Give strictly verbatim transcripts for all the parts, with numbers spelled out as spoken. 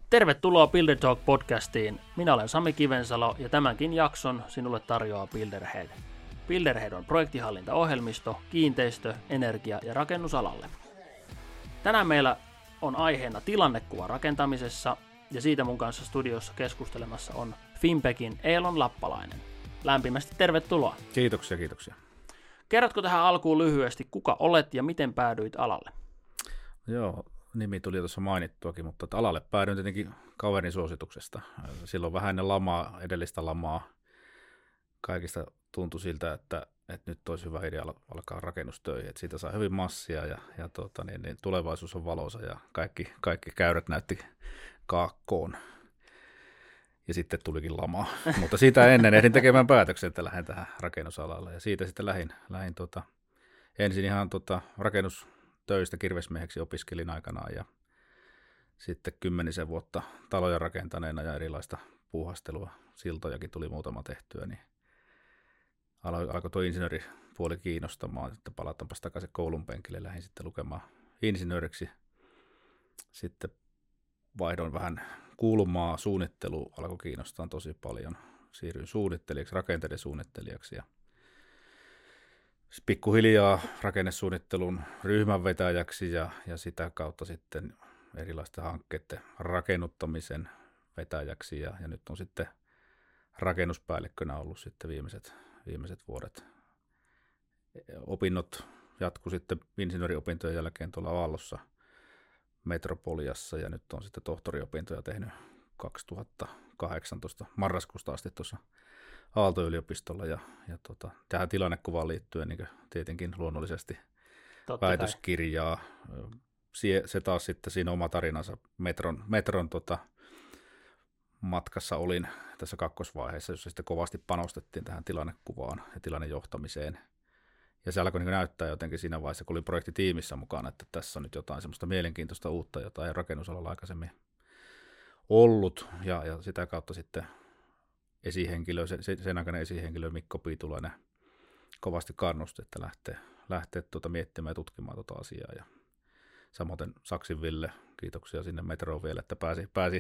Tervetuloa Builder Talk podcastiin. Minä olen Sami Kivensalo ja tämänkin jakson sinulle tarjoaa Builderhead. Builderhead on projektihallintaohjelmisto, kiinteistö-, energia- ja rakennusalalle. Tänään meillä on aiheena tilannekuva rakentamisessa ja siitä mun kanssa studiossa keskustelemassa on Fimpecin Eelon Lappalainen. Lämpimästi tervetuloa. Kiitoksia, kiitoksia. Kerrotko tähän alkuun lyhyesti, kuka olet ja miten päädyit alalle? Joo, nimi tuli tuossa mainittuakin, mutta alalle päädyin tietenkin kaverin suosituksesta. Silloin vähän ennen lamaa, edellistä lamaa, kaikista tuntui siltä, että, että nyt olisi hyvä idea alkaa rakennustöihin, että siitä saa hyvin massia ja, ja tuota, niin, niin tulevaisuus on valoisa ja kaikki, kaikki käyrät näytti kaakkoon. Ja sitten tulikin lama, mutta siitä ennen ehdin tekemään päätöksen, että lähden tähän rakennusalalle ja siitä sitten lähdin, lähdin tuota, ensin ihan tuota, rakennustöistä kirvesmieheksi opiskelin aikanaan ja sitten kymmenisen vuotta taloja rakentaneena ja erilaista puuhastelua, siltojakin tuli muutama tehtyä, niin alkoi tuo insinööripuoli kiinnostamaan, että palataanpas takaisin koulun penkille, lähdin sitten lukemaan insinööriksi. Sitten vaihdoin vähän kulmaa, suunnittelu alkoi kiinnostaa tosi paljon. Siirryin suunnittelijaksi, rakenteiden suunnittelijaksi ja pikkuhiljaa rakennesuunnittelun ryhmänvetäjäksi ja, ja sitä kautta sitten erilaisten hankkeiden rakennuttamisen vetäjäksi ja, ja nyt on sitten rakennuspäällikkönä ollut sitten viimeiset, viimeiset vuodet. Opinnot jatku sitten insinööriopintojen jälkeen tuolla Aallossa Metropoliassa ja nyt on sitten tohtoriopintoja tehnyt kaksituhattakahdeksantoista marraskuusta asti tuossa Aalto-yliopistolla ja, ja tota, tähän tilannekuvaan liittyen niin tietenkin luonnollisesti Totta väitöskirjaa. Se, se taas sitten siinä oma tarinansa metron, metron tota, matkassa olin tässä kakkosvaiheessa, jossa sitten kovasti panostettiin tähän tilannekuvaan ja tilannejohtamiseen. Ja se alkoi niin näyttää jotenkin siinä vaiheessa, kun olin projektitiimissä mukana, että tässä on nyt jotain semmoista mielenkiintoista uutta, jota ei rakennusalalla aikaisemmin ollut. Ja, ja sitä kautta sitten esihenkilö, sen, sen aikana esihenkilö Mikko Piitulainen kovasti kannusti, että lähtee, lähtee tuota miettimään ja tutkimaan tuota asiaa. Ja samoin Saksin Ville, kiitoksia sinne metroon vielä, että pääsi, pääsi,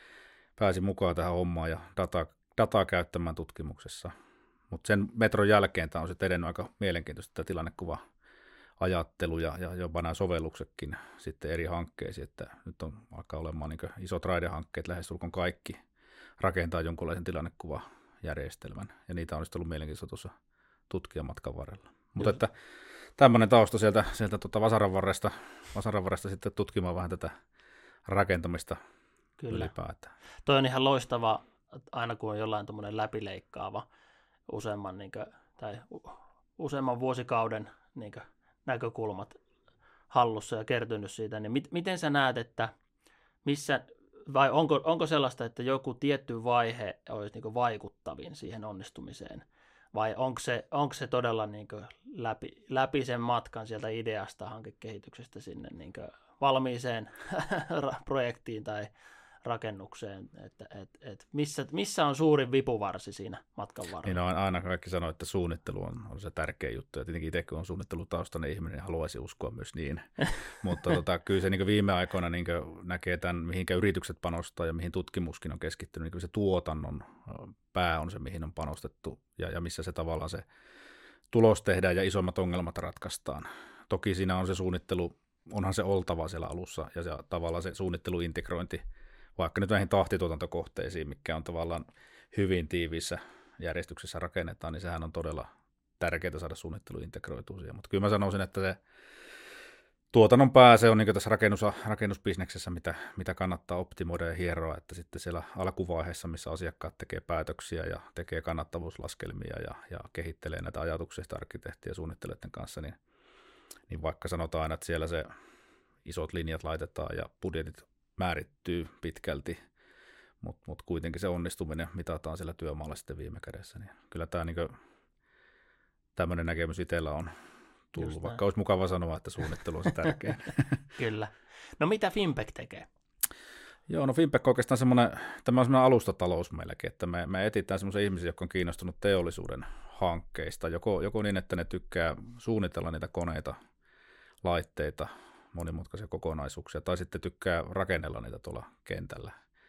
pääsi mukaan tähän hommaan ja dataa, dataa käyttämään tutkimuksessa. Mutta sen metron jälkeen tämä on sitten edennyt aika mielenkiintoista tämä tilannekuva-ajattelu ja, ja jopa nämä sovelluksetkin sitten eri hankkeisiin, että nyt on alkaa olemaan niin isot raidehankkeet, lähestulkoon kaikki rakentaa jonkunlaisen tilannekuvajärjestelmän ja niitä on sitten ollut mielenkiintoista tuossa tutkijamatkan varrella. Mutta että tämmöinen tausta sieltä, sieltä tuota Vasaranvarresta, Vasaranvarresta sitten tutkimaan vähän tätä rakentamista Kyllä. ylipäätään. Toi on ihan loistava, aina kun on jollain tuommoinen läpileikkaava useamman, niin kuin, tai useamman vuosikauden niin kuin, näkökulmat hallussa ja kertynyt siitä, niin mit, miten sä näet, että missä, vai onko, onko sellaista, että joku tietty vaihe olisi niin kuin, vaikuttavin siihen onnistumiseen, vai onko se, onko se todella niin kuin, läpi, läpi sen matkan sieltä ideasta, hankekehityksestä sinne niin kuin, valmiiseen projektiin tai rakennukseen, että et, et missä, missä on suurin vipuvarsi siinä matkan varrella? Niin on, aina kaikki sanoo, että suunnittelu on, on se tärkeä juttu, ja tietenkin itse kun on suunnittelutaustainen ihminen, niin haluaisi uskoa myös niin, mutta tota, kyllä se niin viime aikoina niin näkee tämän, mihinkä yritykset panostaa ja mihin tutkimuskin on keskittynyt, niin se tuotannon pää on se, mihin on panostettu, ja, ja missä se tavallaan se tulos tehdään ja isommat ongelmat ratkaistaan. Toki siinä on se suunnittelu, onhan se oltava siellä alussa, ja se, tavallaan se suunnitteluintegrointi, vaikka nyt näihin tahtituotantokohteisiin, mikä on tavallaan hyvin tiiviissä järjestyksessä rakennetaan, niin sehän on todella tärkeää saada suunnittelu integroitua siihen. Mutta kyllä mä sanoisin, että se tuotannon pää, se on niin tässä rakennus, rakennusbisneksessä, mitä, mitä kannattaa optimoida ja hieroa, että sitten siellä alkuvaiheessa, missä asiakkaat tekee päätöksiä ja tekee kannattavuuslaskelmia ja, ja kehittelee näitä ajatuksia arkkitehtien ja suunnittelijoiden kanssa, niin, niin vaikka sanotaan aina, että siellä se isot linjat laitetaan ja budjetit määrittyy pitkälti, mutta mut kuitenkin se onnistuminen mitataan siellä työmaalla sitten viime kädessä. Niin kyllä tämä niinku, tämmöinen näkemys itsellä on tullut, vaikka olisi mukava sanoa, että suunnittelu on se tärkein. Kyllä. No mitä Fimpec tekee? Joo, no Fimpec on oikeastaan semmoinen, tämä on semmoinen alustatalous meilläkin, että me, me etsitään semmoisia ihmisiä, jotka on kiinnostunut teollisuuden hankkeista, joko, joko niin, että ne tykkää suunnitella niitä koneita, laitteita, monimutkaisia kokonaisuuksia, tai sitten tykkää rakennella niitä tuolla kentällä.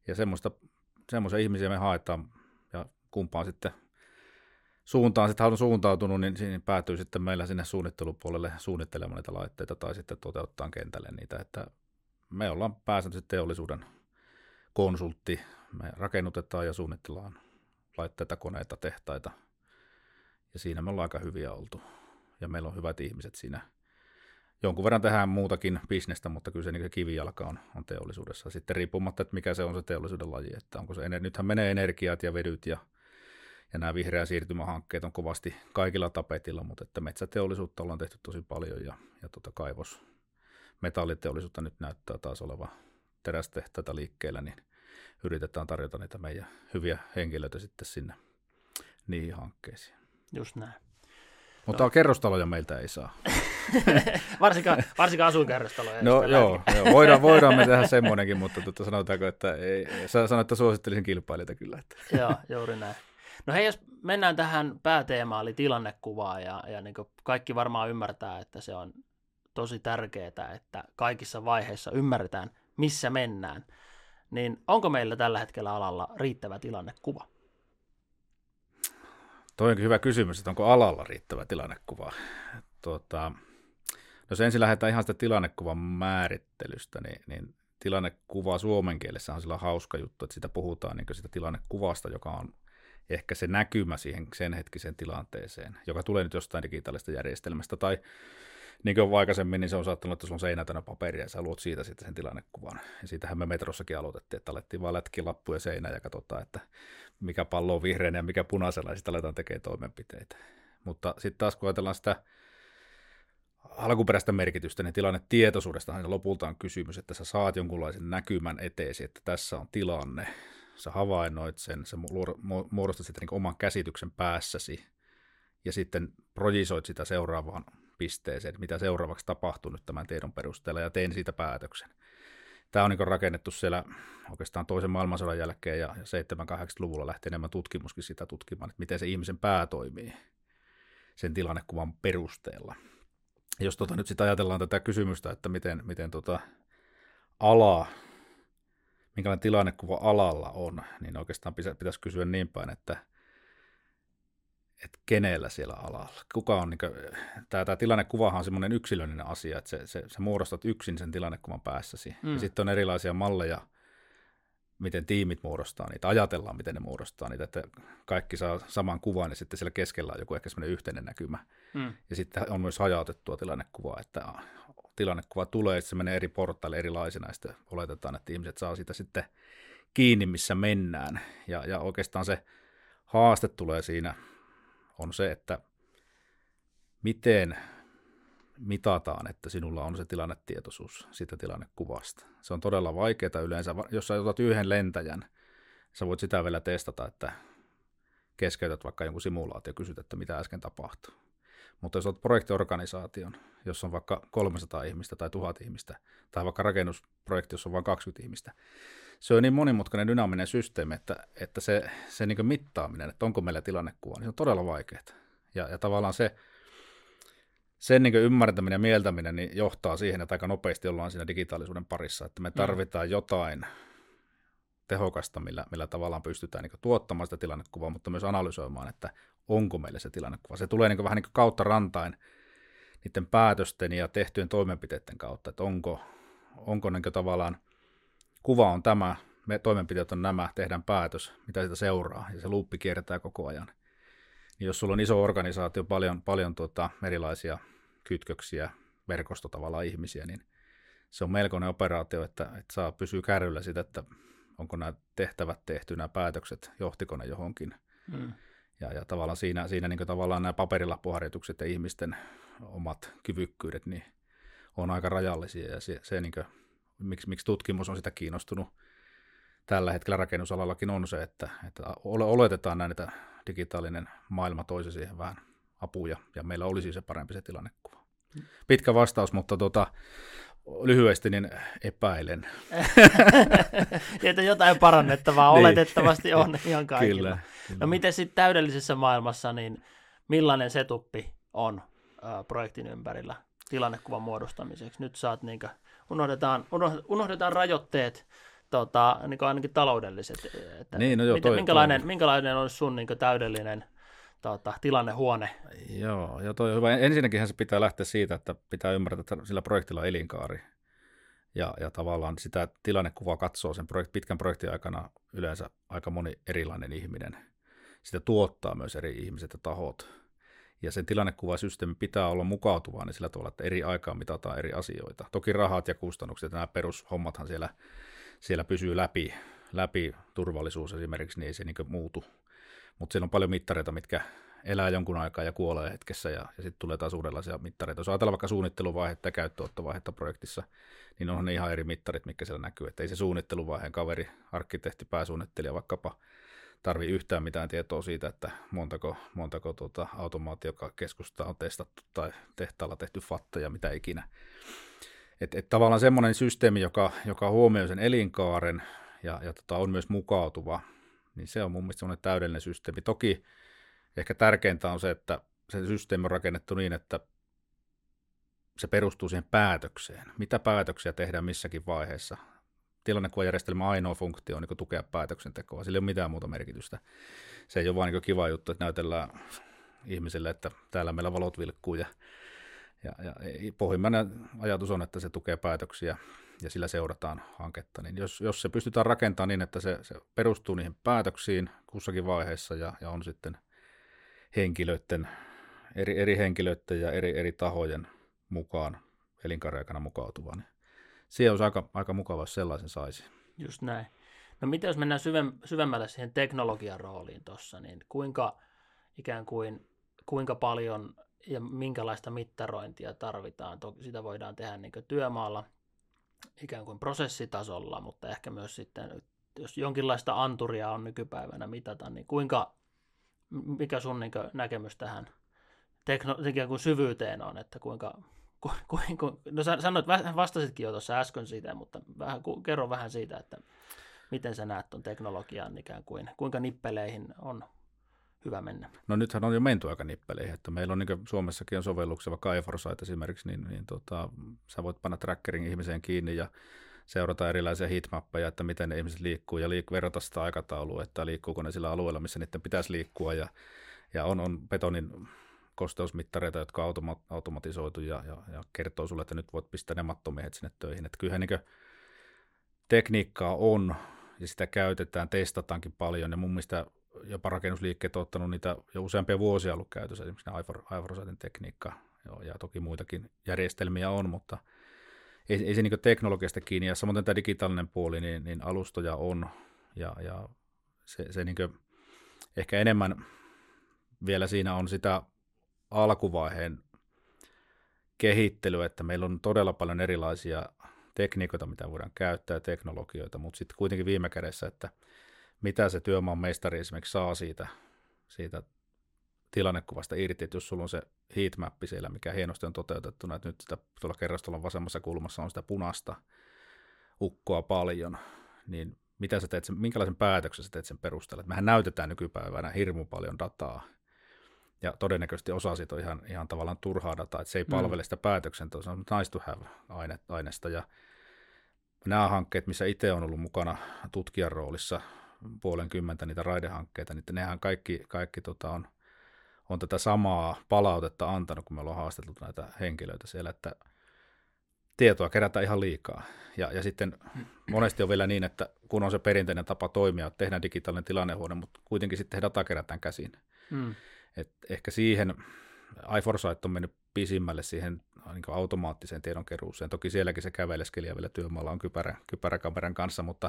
Ja semmoista, semmoisia ihmisiä me haetaan, ja kumpaan sitten suuntaan sitten on suuntautunut, niin siinä päätyy sitten meillä sinne suunnittelupuolelle suunnittelemaan niitä laitteita tai sitten toteuttaa kentälle niitä, että me ollaan pääsääntöisesti teollisuuden konsultti, me rakennutetaan ja suunnitellaan laitteita, koneita, tehtaita, ja siinä me ollaan aika hyviä oltu, ja meillä on hyvät ihmiset siinä. Jonkun verran tehdään muutakin bisnestä, mutta kyllä se niin kivijalka on, on teollisuudessa. Sitten riippumatta, että mikä se on se teollisuuden laji, että onko se, nythän menee energiat ja vedyt ja, ja nämä vihreä siirtymähankkeet on kovasti kaikilla tapetilla, mutta että metsäteollisuutta ollaan tehty tosi paljon ja, ja tota kaivos, metalliteollisuutta nyt näyttää taas olevan terästehtaita liikkeellä, niin yritetään tarjota niitä meidän hyviä henkilöitä sitten sinne niihin hankkeisiin. Just näin. Mutta no. Kerrostaloja meiltä ei saa. varsinkaan, varsinkaan asuinkerrostaloja. No joo, joo, voidaan, voidaan me tehdä semmoinenkin, mutta tuota, sanotaanko, että ei, sä sanoit, että suosittelisin kilpailijoita kyllä. Että. Joo, juuri näin. No hei, jos mennään tähän pääteemaan, eli tilannekuvaan, ja, ja niin kuin kaikki varmaan ymmärtää, että se on tosi tärkeää, että kaikissa vaiheissa ymmärretään, missä mennään. Niin onko meillä tällä hetkellä alalla riittävä tilannekuva? Toi onkin hyvä kysymys, että onko alalla riittävä tilannekuva. Tuota, jos ensin lähdetään ihan sitä tilannekuvan määrittelystä, niin, niin tilannekuva suomen kielessä on sillä hauska juttu, että sitä puhutaan niin sitä tilannekuvasta, joka on ehkä se näkymä siihen sen hetkiseen tilanteeseen, joka tulee nyt jostain digitaalisesta järjestelmästä, tai niin kuin aikaisemmin, niin se on saattanut, että sulla on seinä täynnä paperia, ja sä luot siitä sitten sen tilannekuvan. Ja siitähän me metrossakin aloitettiin, että alettiin vaan lätkiä lappuja seinään ja katsotaan, että mikä pallo on vihreänä ja mikä punaisella, ja sitten aletaan tekemään toimenpiteitä. Mutta sitten taas kun ajatellaan sitä alkuperäistä merkitystä, niin tilannetietoisuudestahan lopulta on kysymys, että sä saat jonkunlaisen näkymän eteesi, että tässä on tilanne. Sä havainnoit sen, sä muodostat sitten niin oman käsityksen päässäsi, ja sitten projisoit sitä seuraavaan pisteeseen, mitä seuraavaksi tapahtuu nyt tämän tiedon perusteella, ja tein siitä päätöksen. Tämä on niin rakennettu siellä oikeastaan toisen maailmansodan jälkeen, ja seitsemänkymmentä-kahdeksankymmentäluvulla lähti enemmän tutkimuskin sitä tutkimaan, että miten se ihmisen pää toimii sen tilannekuvan perusteella. Jos tota nyt sitten ajatellaan tätä kysymystä, että miten, miten tota ala, minkälainen tilannekuva alalla on, niin oikeastaan pitäisi kysyä niin päin, että että kenellä siellä alalla. Kuka on, niin kuin, tämä, tämä tilannekuvahan on semmoinen yksilöllinen asia, että se, se, se muodostat yksin sen tilannekuvan päässäsi. Mm. Ja sitten on erilaisia malleja, miten tiimit muodostaa niitä, ajatellaan, miten ne muodostaa niitä, että kaikki saa saman kuvan ja sitten siellä keskellä on joku ehkä semmoinen yhteinen näkymä. Mm. Ja sitten on myös hajautettua tilannekuvaa, että tilannekuva tulee, että se menee eri portaille erilaisina, ja sitten oletetaan, että ihmiset saa sitä sitten kiinni, missä mennään. Ja, ja oikeastaan se haaste tulee siinä, on se, että miten mitataan, että sinulla on se tilannetietoisuus siitä tilannekuvasta. Se on todella vaikeaa yleensä. Jos sä otat yhden lentäjän, sä voit sitä vielä testata, että keskeytät vaikka jonkun simulaatio ja kysyt, että mitä äsken tapahtui. Mutta jos olet projektiorganisaation, jossa on vaikka kolmesataa ihmistä tai tuhat ihmistä, tai vaikka rakennusprojekti, jossa on vain kaksikymmentä ihmistä, se on niin monimutkainen dynaaminen systeemi, että, että se, se niin kuin mittaaminen, että onko meillä tilannekuva, niin se on todella vaikeaa. Ja, ja tavallaan se, sen niin kuin ymmärtäminen ja mieltäminen niin johtaa siihen, että aika nopeasti ollaan siinä digitaalisuuden parissa, että me tarvitaan jotain tehokasta, millä, millä tavallaan pystytään niin kuin tuottamaan sitä tilannekuvaa, mutta myös analysoimaan, että onko meillä se tilannekuva. Se tulee niin kuin vähän niin kuin kautta rantain niiden päätösten ja tehtyjen toimenpiteiden kautta, että onko, onko niin kuin tavallaan kuva on tämä, me toimenpiteet on nämä, tehdään päätös, mitä sitä seuraa, ja se luuppi kiertää koko ajan. Niin jos sulla on iso organisaatio, paljon, paljon tuota, erilaisia kytköksiä, verkosto tavallaan ihmisiä, niin se on melkoinen operaatio, että, että saa pysyä kärryllä sitä, että onko nämä tehtävät tehty, nämä päätökset, johtiko ne johonkin. Mm. Ja, ja tavallaan siinä, siinä niin tavallaan nämä paperilappuharjoitukset ja ihmisten omat kyvykkyydet niin on aika rajallisia, ja se, se niin kuin, miksi, miksi tutkimus on sitä kiinnostunut tällä hetkellä rakennusalallakin on se, että, että oletetaan näin, että digitaalinen maailma toisi siihen vähän apuja, ja meillä olisi se parempi se tilannekuva. Pitkä vastaus, mutta tota, lyhyesti niin epäilen. Että jotain parannettavaa niin. Oletettavasti on ihan kaikilla. Kyllä, kyllä. No miten sitten täydellisessä maailmassa, niin millainen setuppi on ä, projektin ympärillä tilannekuvan muodostamiseksi? Nyt saat niinkö, unohdetaan, unohdetaan rajoitteet tota, niin kuin ainakin taloudelliset. Että niin, no joo, miten, toi, minkälainen, toi. minkälainen olisi sun niin kuin täydellinen tota, tilannehuone? Joo, ja toi on hyvä. Ensinnäkin se pitää lähteä siitä, että pitää ymmärtää, että sillä projektilla on elinkaari. Ja, ja tavallaan sitä tilannekuvaa katsoo sen projekt, pitkän projektin aikana yleensä aika moni erilainen ihminen. Sitä tuottaa myös eri ihmiset ja tahot. Ja sen tilannekuvasysteemi pitää olla mukautuvaa niin sillä tavalla, että eri aikaa mitataan eri asioita. Toki rahat ja kustannukset ja nämä perushommathan siellä, siellä pysyy läpi, läpi, turvallisuus esimerkiksi, niin ei se niin kuin muutu. Mutta siellä on paljon mittareita, mitkä elää jonkun aikaa ja kuolee hetkessä, ja, ja sitten tulee taas uudenlaisia mittareita. Jos ajatellaan vaikka suunnitteluvaihetta ja käyttöönottovaihetta projektissa, niin onhan ne ihan eri mittarit, mitkä siellä näkyy. Että ei se suunnitteluvaiheen kaveri, arkkitehti, pääsuunnittelija vaikkapa tarvii yhtään mitään tietoa siitä, että montako, montako tuota automaatiokeskusta on testattu tai tehtaalla tehty fatta ja mitä ikinä. Että et tavallaan semmoinen systeemi, joka, joka huomioi sen elinkaaren ja, ja tota, on myös mukautuva, niin se on mun mielestä semmoinen täydellinen systeemi. Toki ehkä tärkeintä on se, että se systeemi on rakennettu niin, että se perustuu siihen päätökseen. Mitä päätöksiä tehdään missäkin vaiheessa. Tilannekuvajärjestelmän ainoa funktio on niin tukea päätöksentekoa. Sillä ei ole mitään muuta merkitystä. Se ei ole vain niin kiva juttu, että näytellään ihmisille, että täällä meillä valot vilkkuu. Ja, ja, ja pohjimmainen ajatus on, että se tukee päätöksiä ja sillä seurataan hanketta. Niin jos, jos se pystytään rakentamaan niin, että se, se perustuu niihin päätöksiin kussakin vaiheessa ja, ja on sitten henkilöiden, eri, eri henkilöiden ja eri, eri tahojen mukaan elinkaaren aikana mukautuva, niin se olisi aika, aika mukava, jos sellaisen saisi. Just näin. No mitä jos mennään syvem, syvemmälle siihen teknologian rooliin tuossa, niin kuinka ikään kuin, kuinka paljon ja minkälaista mittarointia tarvitaan? Toki sitä voidaan tehdä niin kuin työmaalla ikään kuin prosessitasolla, mutta ehkä myös sitten, jos jonkinlaista anturia on nykypäivänä mitata, niin kuinka, mikä sun niin kuin näkemys tähän tekno, ikään kuin syvyyteen on, että kuinka, ku, ku, ku, no sanoit, vastasitkin jo tuossa äsken siitä, mutta vähän, ku, kerro vähän siitä, että miten sä näet tuon teknologian ikään kuin, kuinka nippeleihin on hyvä mennä? No nythän on jo menty aika nippeleihin, että meillä on niin kuin Suomessakin on sovelluksia, vaikka iForesight esimerkiksi, niin, niin tota, sä voit panna trackerin ihmiseen kiinni ja seurata erilaisia heatmappeja, että miten ne ihmiset liikkuu ja liik- verrata sitä aikataulua, että liikkuuko ne sillä alueella, missä niiden pitäisi liikkua ja, ja on, on betonin kosteusmittareita, jotka on automa- automatisoitu ja, ja, ja kertoo sulle, että nyt voit pistää ne mattomiehet sinne töihin. Että kyllähän niin tekniikkaa on ja sitä käytetään, testataankin paljon ja mun mielestä jopa rakennusliikkeet on ottanut niitä jo useampia vuosia ollut käytössä, esimerkiksi iForesightin tekniikka joo, ja toki muitakin järjestelmiä on, mutta ei, ei se niin teknologiasta kiinni ja samoin tämä digitaalinen puoli, niin, niin alustoja on ja, ja se, se niin ehkä enemmän vielä siinä on sitä alkuvaiheen kehittelyä, että meillä on todella paljon erilaisia tekniikoita, mitä voidaan käyttää, teknologioita, mutta sitten kuitenkin viime kädessä, että mitä se työmaan mestari esimerkiksi saa siitä, siitä tilannekuvasta irti, että jos sulla on se heatmappi siellä, mikä hienosti on toteutettuna, että nyt sitä tuolla kerrostolon vasemmassa kulmassa on sitä punaista ukkoa paljon, niin mitä sä teet sen, minkälaisen päätöksen sä teet sen perusteella? Että mehän näytetään nykypäivänä hirmu paljon dataa, ja todennäköisesti osa siitä on ihan, ihan tavallaan turhaa dataa, että se ei palvele sitä päätöksentekoa, se on nice to have aineesta, ja nämä hankkeet, missä itse on ollut mukana tutkijan roolissa, puolen kymmentä niitä raidehankkeita, niin nehän kaikki, kaikki tota on, on tätä samaa palautetta antanut, kun me ollaan haasteltu näitä henkilöitä siellä, että tietoa kerätään ihan liikaa. Ja, ja sitten monesti on vielä niin, että kun on se perinteinen tapa toimia, että tehdään digitaalinen tilannehuone, mutta kuitenkin sitten data kerätään käsin. Mm. Et ehkä siihen, iForesight on mennyt pisimmälle siihen niin kuin automaattiseen tiedonkeruuseen. Toki sielläkin se käveleskelijä vielä työmaalla on kypärä, kypäräkameran kanssa, mutta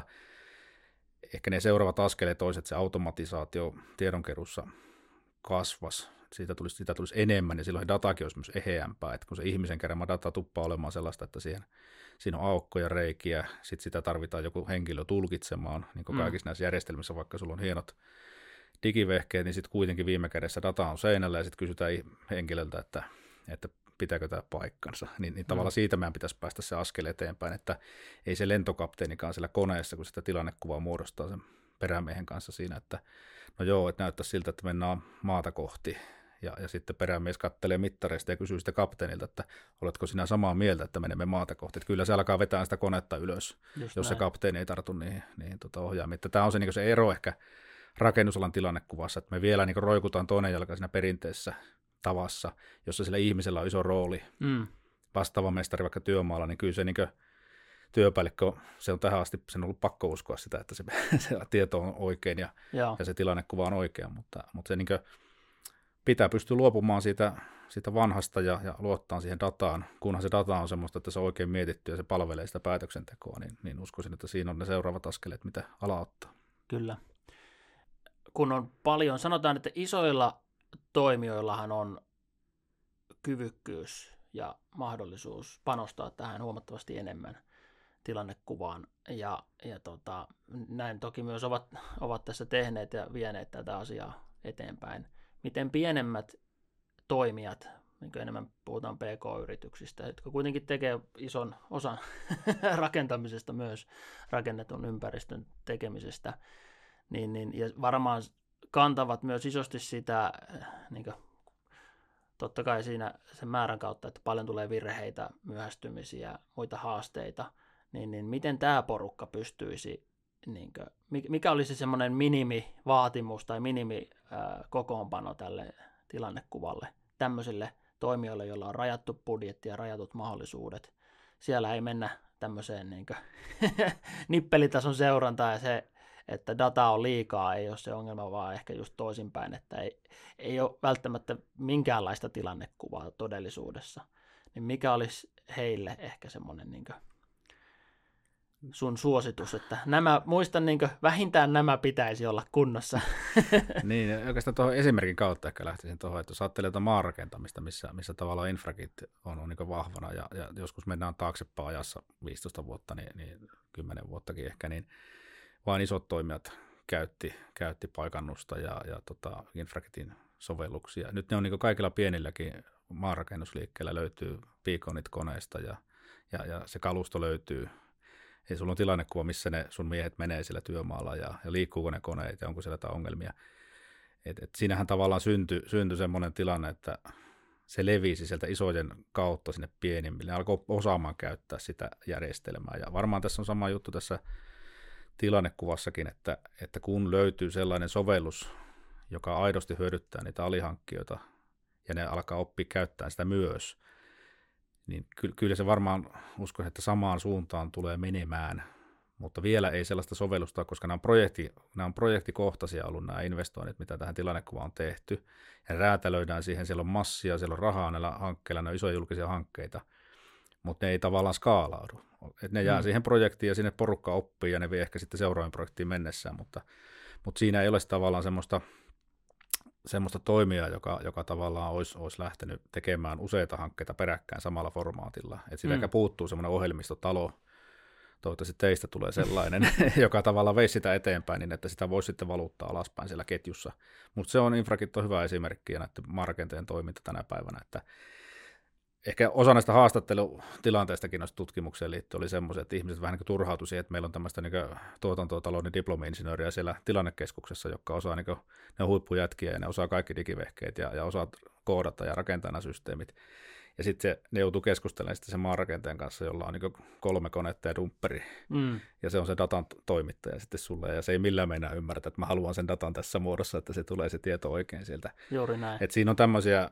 ehkä ne seuraavat askeleet olisi, että se automatisaatio tiedonkeruussa kasvasi. Siitä tulisi, sitä tulisi enemmän ja silloin datakin olisi myös eheämpää, että kun se ihmisen keräämä data tuppaa olemaan sellaista, että siihen, siinä on aukkoja, reikiä, sitten sitä tarvitaan joku henkilö tulkitsemaan, niin kuin kaikissa mm. näissä järjestelmissä, vaikka sulla on hienot digivehkeet, niin sitten kuitenkin viime kädessä data on seinällä ja sitten kysytään henkilöltä, että, että pitääkö tämä paikkansa. Niin, niin mm. tavallaan siitä meidän pitäisi päästä se askel eteenpäin, että ei se lentokapteenikaan siellä koneessa, kun sitä tilannekuvaa muodostaa sen perämiehen kanssa siinä, että no joo, että näyttää siltä, että mennään maata kohti ja, ja sitten perämies kattelee mittareista ja kysyy sitten kapteenilta, että oletko sinä samaa mieltä, että menemme maata kohti. Että kyllä se alkaa vetää sitä konetta ylös, Just jos näin. Se kapteeni ei tartu niihin, niihin tota ohjaamiin. Tämä on se, niin se ero ehkä rakennusalan tilannekuvassa, että me vielä niin roikutaan toinen jalka siinä perinteisessä tavassa, jossa sillä ihmisellä on iso rooli. Mm. Vastaava mestari vaikka työmaalla, niin kyllä se niin työpäällikkö, se on tähän asti sen on ollut pakko uskoa sitä, että se, se tieto on oikein ja, ja se tilannekuva on oikea, mutta, mutta se niin pitää pystyä luopumaan siitä, siitä vanhasta ja, ja luottaa siihen dataan, kunhan se data on semmoista, että se on oikein mietitty ja se palvelee sitä päätöksentekoa, niin, niin uskoisin, että siinä on ne seuraavat askeleet, mitä ala ottaa. Kyllä. Kun on paljon, sanotaan, että isoilla toimijoillahan on kyvykkyys ja mahdollisuus panostaa tähän huomattavasti enemmän tilannekuvaan, ja, ja tota, näin toki myös ovat, ovat tässä tehneet ja vieneet tätä asiaa eteenpäin. Miten pienemmät toimijat, niin enemmän puhutaan P K-yrityksistä, jotka kuitenkin tekee ison osan rakentamisesta myös, rakennetun ympäristön tekemisestä, niin, niin, ja varmaan kantavat myös isosti sitä, niin kuin, totta kai siinä sen määrän kautta, että paljon tulee virheitä, myöhästymisiä, muita haasteita, niin, niin miten tämä porukka pystyisi, niin kuin, mikä olisi semmoinen minimivaatimus tai minimikokoonpano tälle tilannekuvalle, tämmöisille toimijoille, joilla on rajattu budjetti ja rajatut mahdollisuudet. Siellä ei mennä tämmöiseen niin kuin nippelitason seurantaan ja se, että data on liikaa, ei ole se ongelma, vaan ehkä just toisinpäin, että ei, ei ole välttämättä minkäänlaista tilannekuvaa todellisuudessa. Niin mikä olisi heille ehkä semmoinen niin kuin sun suositus, että nämä, muistan niin kuin, vähintään nämä pitäisi olla kunnossa. Niin, oikeastaan tuohon esimerkin kautta ehkä lähtisin tuohon, että jos ajattelee jotain maanrakentamista, missä, missä tavallaan infrakit on, on niin vahvana, ja, ja joskus mennään taaksepäin ajassa viisitoista vuotta, niin, niin kymmenen vuottakin ehkä, niin vain isot toimijat käytti, käytti paikannusta ja, ja tota, infrakitin sovelluksia. Nyt ne on niin kaikilla pienilläkin maanrakennusliikkeillä löytyy beaconit koneista, ja, ja, ja se kalusto löytyy. Ja sulla on tilannekuva, missä ne sun miehet menee siellä työmaalla ja, ja liikkuuko ne koneet ja onko siellä jotain ongelmia. Et, et siinähän tavallaan syntyi, syntyi semmoinen tilanne, että se levisi sieltä isojen kautta sinne pienimmille. Ne alkoi osaamaan käyttää sitä järjestelmää. Ja varmaan tässä on sama juttu tässä tilannekuvassakin, että, että kun löytyy sellainen sovellus, joka aidosti hyödyttää niitä alihankkijoita ja ne alkaa oppia käyttämään sitä myös, niin kyllä se varmaan uskon, että samaan suuntaan tulee menemään, mutta vielä ei sellaista sovellusta, koska nämä on, projekti, nämä on projektikohtaisia ollut nämä investoinnit, mitä tähän tilannekuvaan on tehty, ja räätälöidään siihen, siellä on massia, siellä on rahaa näillä hankkeilla, ne on isoja julkisia hankkeita, mutta ne ei tavallaan skaalaudu. Et ne jää mm. siihen projektiin ja sinne porukka oppii, ja ne vie ehkä sitten seuraavien projektiin mennessään, mutta, mutta siinä ei ole tavallaan semmoista, semmoista toimijaa, joka, joka tavallaan olisi, olisi lähtenyt tekemään useita hankkeita peräkkäin samalla formaatilla. Että siitä mm. ehkä puuttuu semmoinen ohjelmistotalo, toivottavasti teistä tulee sellainen, joka tavallaan veisi sitä eteenpäin, niin että sitä voisi sitten valuuttaa alaspäin siellä ketjussa. Mutta se on Infrakit on hyvä esimerkki ja näiden maanrakenteen toiminta tänä päivänä, että ehkä osa näistä haastattelutilanteistakin noista tutkimukseen liittyen oli semmoisia, että ihmiset vähän niin turhautuivat siihen, että meillä on tämmöistä niin tuotantotalouden diplomi-insinööriä siellä tilannekeskuksessa, jotka osaa, niin kuin, ne on huippujätkiä ja ne osaa kaikki digivehkeet ja, ja osaa koodata ja rakentaa nämä systeemit. Ja sitten ne joutuu keskustelemaan sitten sen maanrakenteen kanssa, jolla on niin kolme konetta ja dumpperi, mm. ja se on se datan toimittaja sitten sulle, ja se ei millään meinaa ymmärtää, että mä haluan sen datan tässä muodossa, että se tulee se tieto oikein sieltä. Juuri näin. Et siinä on tämmöisiä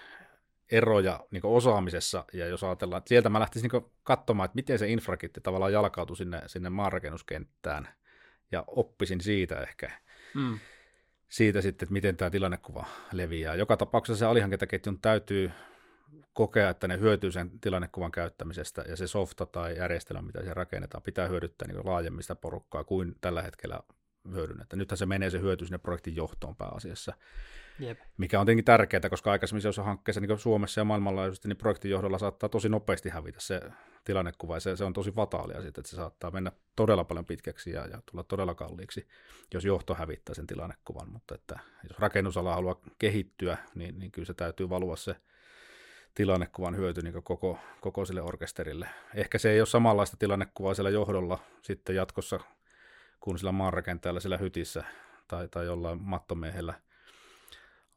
eroja niin osaamisessa, ja jos ajatellaan, että sieltä mä lähtisin niin katsomaan, että miten se infrakitti tavallaan jalkautui sinne, sinne maanrakennuskenttään, ja oppisin siitä ehkä. Mm. Siitä sitten, että miten tämä tilannekuva leviää. Joka tapauksessa se alihankintaketjun täytyy kokea, että ne hyötyy sen tilannekuvan käyttämisestä, ja se softa tai järjestelmä, mitä siellä rakennetaan, pitää hyödyttää niin laajemmin sitä porukkaa kuin tällä hetkellä hyödynnetään. Nythän se menee se hyöty sinne projektin johtoon pääasiassa. Jep. Mikä on tietenkin tärkeää, koska aikaisemmin se hankkeessa niin Suomessa ja maailmanlaajuisesti, niin projektin johdolla saattaa tosi nopeasti hävitä se tilannekuva, ja se, se on tosi fataalia siitä, että se saattaa mennä todella paljon pitkäksi ja, ja tulla todella kalliiksi, jos johto hävittää sen tilannekuvan, mutta että jos rakennusala haluaa kehittyä, niin, niin kyllä se täytyy valua se tilannekuvan hyöty niin koko, koko sille orkesterille. Ehkä se ei ole samanlaista tilannekuvaa siellä johdolla sitten jatkossa, kuin sillä maanrakentajalla siellä hytissä tai, tai jollain mattomiehellä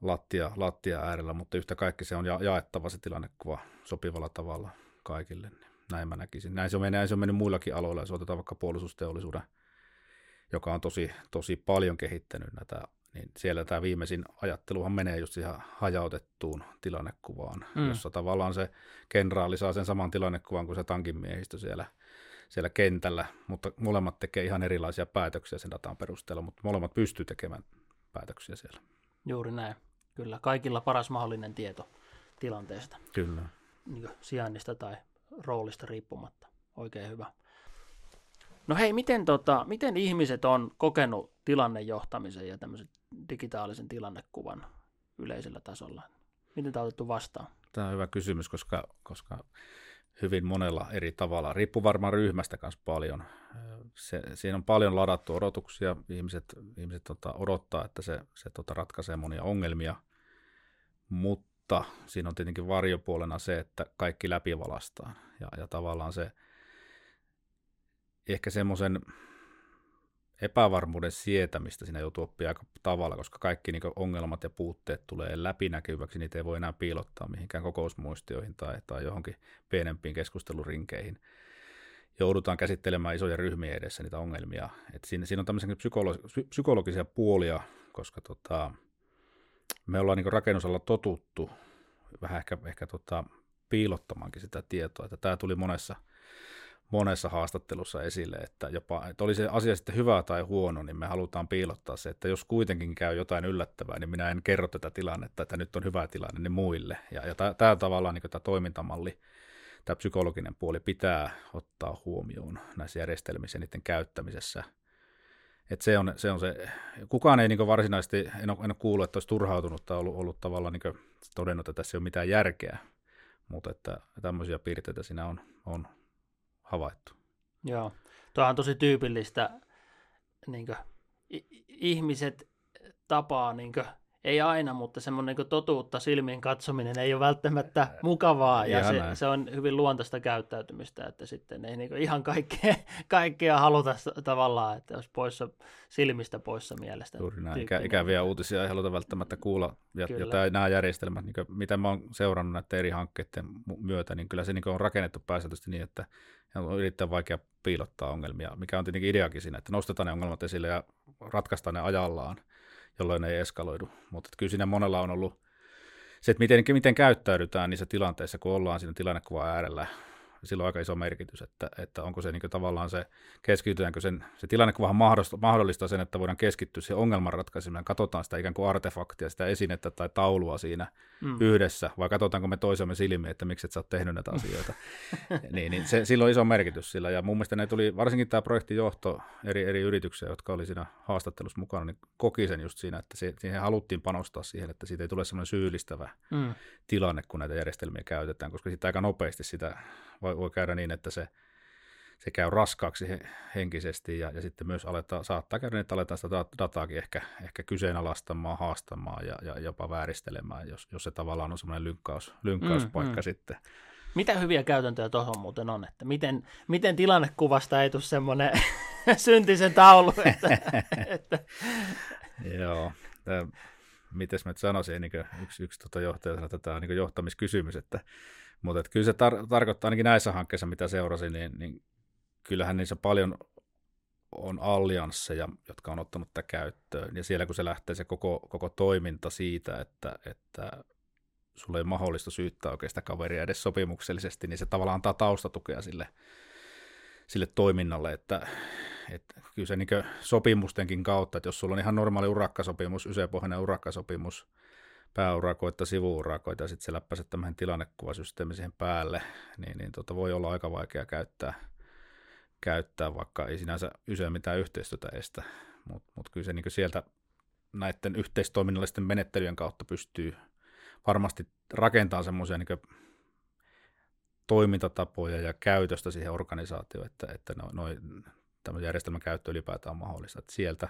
lattia, lattia äärellä, mutta yhtä kaikki se on ja, jaettava se tilannekuva sopivalla tavalla kaikille. Näin mä näkisin. Näin se on mennyt, näin se on mennyt muillakin aloilla, jos otetaan vaikka puolustusteollisuuden, joka on tosi, tosi paljon kehittänyt näitä, niin siellä tämä viimeisin ajatteluhan menee just siihen hajautettuun tilannekuvaan, mm. jossa tavallaan se kenraali saa sen saman tilannekuvan kuin se tankin miehistö siellä, siellä kentällä, mutta molemmat tekee ihan erilaisia päätöksiä sen datan perusteella, mutta molemmat pystyy tekemään päätöksiä siellä. Juuri näin. Kyllä, kaikilla paras mahdollinen tieto tilanteesta. Kyllä. Niin sijainnista tai roolista riippumatta. Oikein hyvä. No hei, miten, tota, miten ihmiset on kokenut tilannejohtamisen ja tämmöisen digitaalisen tilannekuvan yleisellä tasolla? Miten tämä on otettu vastaan? Tämä on hyvä kysymys, koska, koska hyvin monella eri tavalla. Riippuu varmaan ryhmästä kanssa paljon. Se, siinä on paljon ladattu odotuksia. Ihmiset, ihmiset tota, odottaa, että se, se tota, ratkaisee monia ongelmia, mutta siinä on tietenkin varjopuolena se, että kaikki läpivalastaan. Ja, ja tavallaan se ehkä semmoisen epävarmuuden sietämistä siinä joutuu oppia aika tavalla, koska kaikki niin ongelmat ja puutteet tulee läpinäkyväksi, niitä ei voi enää piilottaa mihinkään kokousmuistioihin tai, tai johonkin pienempiin keskustelurinkeihin. Joudutaan käsittelemään isoja ryhmiä edessä niitä ongelmia. Et siinä, siinä on tämmöisiä psykolo- psykologisia puolia, koska tota, me ollaan niin rakennusalla totuttu vähän ehkä, ehkä tota, piilottamaankin sitä tietoa, että tämä tuli monessa monessa haastattelussa esille, että jopa, että oli se asia sitten hyvä tai huono, niin me halutaan piilottaa se, että jos kuitenkin käy jotain yllättävää, niin minä en kerro tätä tilannetta, että nyt on hyvä tilanne niin muille. Ja, ja tämä tavallaan niin tämä toimintamalli, tämä psykologinen puoli pitää ottaa huomioon näissä järjestelmissä ja niiden käyttämisessä. Että se on se, on se kukaan ei niin varsinaisesti, en ole, en ole kuullut, että olisi turhautunut tai ollut, ollut tavallaan niin todennut, että tässä ei ole mitään järkeä, mutta että tämmöisiä piirteitä siinä on, on havaittu. Joo, tuo on tosi tyypillistä, niin kuin, ihmiset tapaa, niin kuin, ei aina, mutta semmoinen niin totuutta silmiin katsominen ei ole välttämättä mukavaa, ja se, se on hyvin luontaista käyttäytymistä, että sitten ei niin kuin, ihan kaikkea, kaikkea haluta tavallaan, että jos poissa silmistä, poissa mielestä. Juuri näin, Ikä, ikäviä uutisia ei haluta välttämättä kuulla, ja, ja tämä, nämä järjestelmät, niin kuin, mitä mä oon seurannut näiden eri hankkeiden myötä, niin kyllä se niin kuin, on rakennettu pääsääntöisesti niin, että on erittäin vaikea piilottaa ongelmia, mikä on tietenkin ideakin siinä, että nostetaan ne ongelmat esille ja ratkaistaan ne ajallaan, jolloin ne ei eskaloidu. Mutta kyllä siinä monella on ollut se, että miten, miten käyttäydytään niissä tilanteissa, kun ollaan siinä tilannekuvan äärellä. Sillä on aika iso merkitys, että, että onko se niin tavallaan se, keskitytäänkö sen, se tilannekuvahan mahdollistaa sen, että voidaan keskittyä siihen ongelman ratkaisemiseen, katsotaan sitä ikään kuin artefaktia, sitä esinettä tai taulua siinä mm. yhdessä, vai katsotaanko me toisemme silmiin, että miksi et sä oot tehnyt näitä asioita. niin, niin se, sillä on iso merkitys sillä, ja mun mielestä ne tuli, varsinkin tämä projektijohto eri, eri yrityksiä, jotka oli siinä haastattelussa mukana, niin koki sen just siinä, että se, siihen haluttiin panostaa siihen, että siitä ei tule semmoinen syyllistävä mm. tilanne, kun näitä järjestelmiä käytetään, koska sitten aika nopeasti sitä voi, voi käydä niin, että se, se käy raskaaksi henkisesti ja, ja sitten myös aletaan, saattaa käydä, että aletaan sitä dataakin ehkä, ehkä kyseenalaistamaan, haastamaan ja, ja jopa vääristelemään, jos, jos se tavallaan on semmoinen lynkkaus, lynkkauspaikka mm, mm. sitten. Mitä hyviä käytäntöjä tuohon muuten on, että miten, miten tilannekuvasta ei tule semmoinen syntisen taulu, että, että... Joo, mites mä sanoisin, niin yksi, yksi tuota johtaja sanoi, että tämä on niin johtamiskysymys, että mutta että kyllä se tar- tarkoittaa ainakin näissä hankkeissa, mitä seurasin, niin, niin kyllähän niissä paljon on alliansseja, jotka on ottanut tätä käyttöön. Ja siellä kun se lähtee se koko, koko toiminta siitä, että, että sulla ei mahdollista syyttää oikein sitä kaveria edes sopimuksellisesti, niin se tavallaan antaa taustatukea sille, sille toiminnalle, että, että kyllä se niin kuin sopimustenkin kautta, että jos sulla on ihan normaali urakkasopimus, ysepohjainen urakkasopimus, pääurakoita, sivuurakoita ja sitten se läppäset tämmöinen tilannekuvasysteemi siihen päälle, niin, niin tota voi olla aika vaikea käyttää, käyttää vaikka ei sinänsä usein mitään yhteistyötä estä, mutta mut kyllä se niin sieltä näiden yhteistoiminnallisten menettelyjen kautta pystyy varmasti rakentamaan semmoisia niin toimintatapoja ja käytöstä siihen organisaatioon, että, että no, no, tämmöisen järjestelmän käyttö ylipäätään on mahdollista, että sieltä,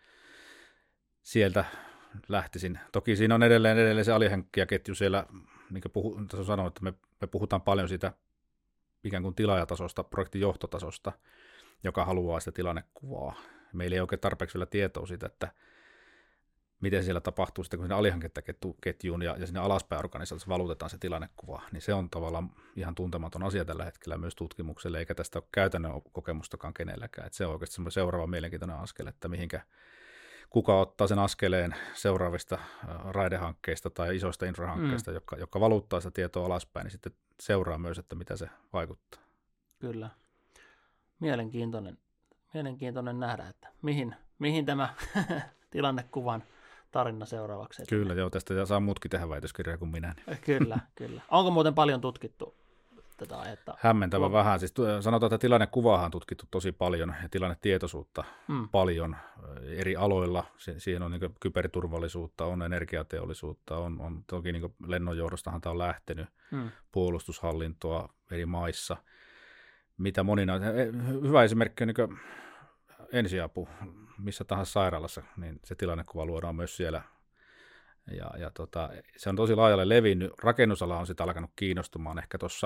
sieltä lähtisin. Toki siinä on edelleen, edelleen se alihankkijaketju siellä, niin kuin puhu, tässä on sanonut, että me, me puhutaan paljon siitä ikään kuin tilaajatasosta, projektin johtotasosta, joka haluaa sitä tilannekuvaa. Meillä ei oikein tarpeeksi vielä tietoa siitä, että miten siellä tapahtuu sitten, kun sinne alihankintaketjuun ja, ja sinne alaspäin organisaatiossa valutetaan se tilannekuva, niin se on tavallaan ihan tuntematon asia tällä hetkellä myös tutkimukselle, eikä tästä ole käytännön kokemustakaan kenelläkään. Et se on oikeasti semmoinen seuraava mielenkiintoinen askel, että mihinkä kuka ottaa sen askeleen seuraavista raidehankkeista tai isoista infrahankkeista, mm. jotka, jotka valuttaa sitä tietoa alaspäin, niin sitten seuraa myös, että mitä se vaikuttaa. Kyllä. Mielenkiintoinen, mielenkiintoinen nähdä, että mihin, mihin tämä tilannekuvan tarina seuraavaksi. Kyllä, etenee. Joo, tästä saa muutkin tehdä väitöskirjaa kuin minä. Niin. Kyllä, kyllä. Onko muuten paljon tutkittu tätä aihetta? Hämmentävä Lop- vähän. Siis sanotaan, että tilannekuvaahan on tutkittu tosi paljon ja tilannetietoisuutta hmm. paljon eri aloilla. Siihen on niin kyberturvallisuutta, on energiateollisuutta, on, on toki niin lennonjohdostahan tämä on lähtenyt, hmm. puolustushallintoa eri maissa. Mitä monina, hyvä esimerkki on niin ensiapu missä tahansa sairaalassa, niin se tilannekuva luodaan myös siellä. Ja, ja tota, se on tosi laajalle levinnyt. Rakennusala on sitä alkanut kiinnostumaan ehkä tuossa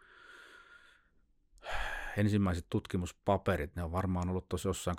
ensimmäiset tutkimuspaperit, ne on varmaan ollut tuossa jossain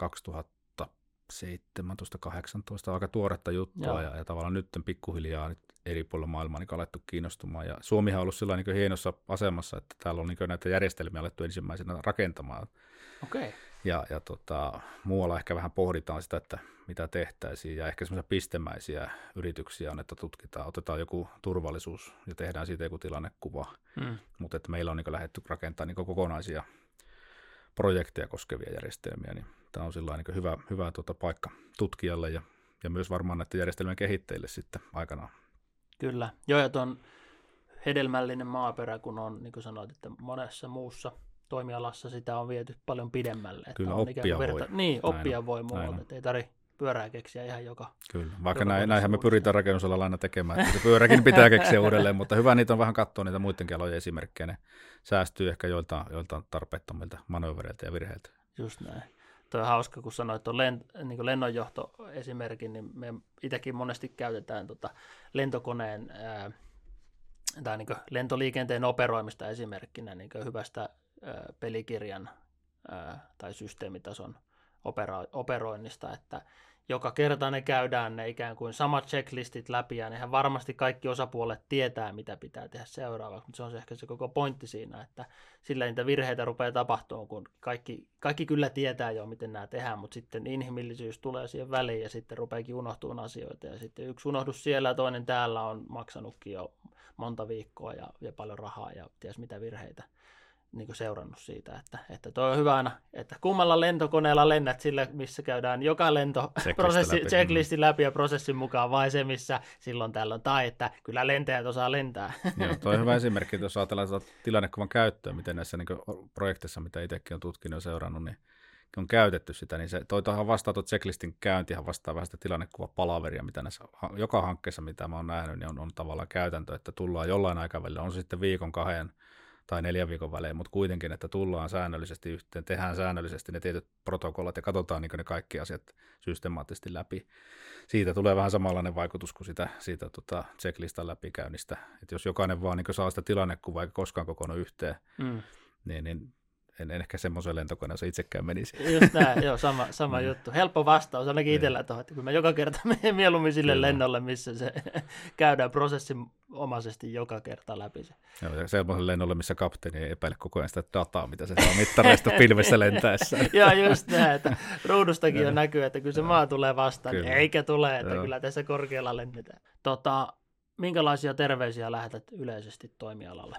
kaksituhattaseitsemäntoista kahdeksantoista aika tuoretta juttua, ja, ja tavallaan nyt pikkuhiljaa nyt eri puolilla maailmaa niin alettu kiinnostumaan. Ja Suomihan on ollut sillä niin hienossa asemassa, että täällä on niin näitä järjestelmiä alettu ensimmäisenä rakentamaan. Okei. Ja, ja tota, muualla ehkä vähän pohditaan sitä, että mitä tehtäisiin, ja ehkä semmoisia pistemäisiä yrityksiä on, että tutkitaan, otetaan joku turvallisuus ja tehdään siitä joku tilannekuva, mm. mutta että meillä on niin lähdetty rakentamaan niin kokonaisia projekteja koskevia järjestelmiä, niin tämä on sillä niin hyvä, hyvä tuota, paikka tutkijalle ja, ja myös varmaan näiden järjestelmien kehittäjille sitten aikanaan. Kyllä, joo, ja tuon hedelmällinen maaperä, kun on, niin kuin sanoit, että monessa muussa toimialassa sitä on viety paljon pidemmälle. Kyllä, on oppia voi. Verta... Niin, oppia näin voi muualta, että ei tarvitse pyörää keksiä ihan joka... Kyllä, vaikka näin, näinhän me pyritään rakennusalalla aina tekemään, että se pyöräkin pitää keksiä uudelleen, mutta hyvä niitä on vähän katsoa niitä muidenkin alojen esimerkkejä, ne säästyy ehkä joiltain, joiltain tarpeettomilta manöövereiltä ja virheiltä. Just näin. Tuo on hauska, kun sanoit tuon len, niin lennonjohtoesimerkin, niin me itsekin monesti käytetään tota lentokoneen ää, tai niin lentoliikenteen operoimista esimerkkinä niin hyvästä ää, pelikirjan ää, tai systeemitason opera- operoinnista, että joka kerta ne käydään ne ikään kuin samat checklistit läpi, ja nehän varmasti kaikki osapuolet tietää, mitä pitää tehdä seuraavaksi, mutta se on se ehkä se koko pointti siinä, että sillä niitä virheitä rupeaa tapahtumaan, kun kaikki, kaikki kyllä tietää jo, miten nämä tehdään, mutta sitten inhimillisyys tulee siihen väliin, ja sitten rupeakin unohtumaan asioita, ja sitten yksi unohdus siellä, ja toinen täällä on maksanutkin jo monta viikkoa, ja, ja paljon rahaa, ja ties mitä virheitä. Niin kuin seurannut siitä, että, että toi on hyvä aina, että kummalla lentokoneella lennät sillä, missä käydään joka lentoprosessi, läpi. checklistin läpi ja prosessin mukaan, vai se, missä silloin tällöin, tai että kyllä lentäjät osaa lentää. Joo, toi on hyvä esimerkki, jos ajatellaan tilannekuvan käyttöä, miten näissä niin projekteissa, mitä itsekin on tutkinut ja seurannut, niin on käytetty sitä, niin se, toi tuohon vastaa tuo checklistin käyntihan vastaa vähän sitä tilannekuvapalaveria, mitä näissä, joka hankkeessa, mitä mä oon nähnyt, niin on, on tavallaan käytäntö, että tullaan jollain aikavälillä, on se sitten viikon, kahden, tai neljän viikon välein, mutta kuitenkin, että tullaan säännöllisesti yhteen, tehdään säännöllisesti ne tietyt protokollat ja katsotaan niin ne kaikki asiat systemaattisesti läpi. Siitä tulee vähän samanlainen vaikutus kuin sitä, siitä tota checklistan läpikäynnistä. Että jos jokainen vaan niin saa sitä tilannekuvaa eikä koskaan kokonaan yhteen, mm. niin, niin en, en ehkä semmoiseen lentokoneeseen itsekään menisi. Just näin, joo, sama, sama juttu. Helppo vastaus, ainakin itsellä tuohon, että kun mä joka kerta menen mieluummin sille Kyllä. lennolle, missä se käydään prosessin omaisesti joka kerta läpi se. Joo, ja semmoisen lennolle, missä kapteeni ei epäile koko ajan sitä dataa, mitä se saa mittareista pilvessä lentäessä. Joo, just näin, että ruudustakin jo näkyy, että kyllä se maa tulee vastaan, kyllä. eikä tule, että joo. kyllä tässä korkealla lennetään. Tota, minkälaisia terveisiä lähetät yleisesti toimialalle?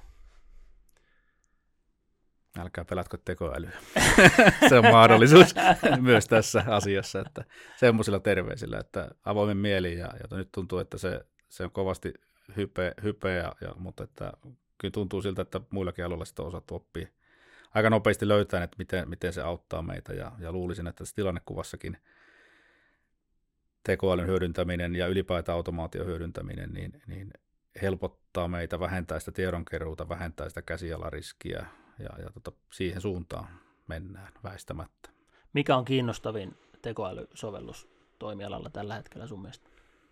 Älkää pelatko tekoälyä. Se on mahdollisuus myös tässä asiassa, että semmoisilla terveisillä, että avoimen mieli ja, ja nyt tuntuu, että se, se on kovasti hype, hype ja, ja, mutta että kyllä tuntuu siltä, että muillakin alueilla sitä on osattu oppia aika nopeasti löytäen, että miten, miten se auttaa meitä ja, ja luulisin, että tässä tilannekuvassakin tekoälyn hyödyntäminen ja ylipäätään automaation hyödyntäminen niin, niin helpottaa meitä, vähentää sitä tiedonkeruuta, vähentää sitä käsialariskiä, ja, ja tota, siihen suuntaan mennään väistämättä. Mikä on kiinnostavin tekoälysovellus toimialalla tällä hetkellä sun mielestä?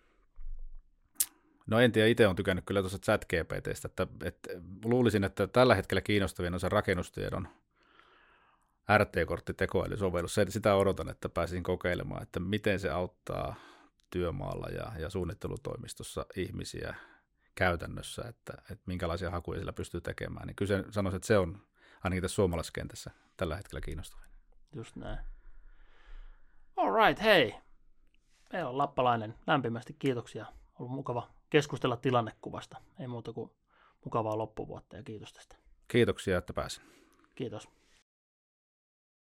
No en tiedä, itse olen tykännyt kyllä tuossa ChatGPT:stä, että, että luulisin, että tällä hetkellä kiinnostavin on se rakennustiedon R T-kortti tekoälysovellus. Sitä odotan, että pääsin kokeilemaan, että miten se auttaa työmaalla ja, ja suunnittelutoimistossa ihmisiä käytännössä, että, että minkälaisia hakuja sillä pystyy tekemään. Niin kyllä sanoisin, että se on ainakin tässä suomalaisessa kentässä tällä hetkellä kiinnostavaa. Just näin. All right, hei. Meillä on Lappalainen. Lämpimästi kiitoksia. Ollut mukava keskustella tilannekuvasta. Ei muuta kuin mukavaa loppuvuotta ja kiitos tästä. Kiitoksia, että pääsin. Kiitos.